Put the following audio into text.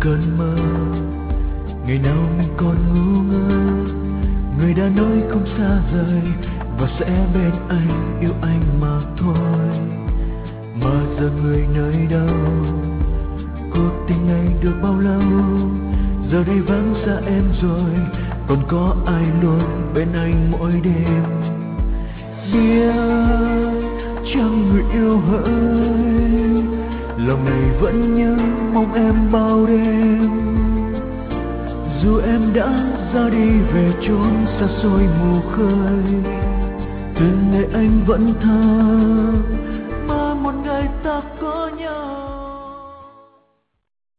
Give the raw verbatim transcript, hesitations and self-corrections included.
cơn mơ. Ngày nào mình còn ngu ngơ, người đã nói không xa rời và sẽ bên anh, yêu anh mà thôi. Mà giờ người nơi đâu, cuộc tình này được bao lâu, giờ đây vắng xa em rồi, còn có ai luôn bên anh mỗi đêm. Biết chẳng người yêu hỡi, lòng này vẫn nhớ mong em bao đêm. Dù em đã ra đi về chốn xa xôi mù khơi, từ ngày anh vẫn thơ mơ một ngày ta có nhau.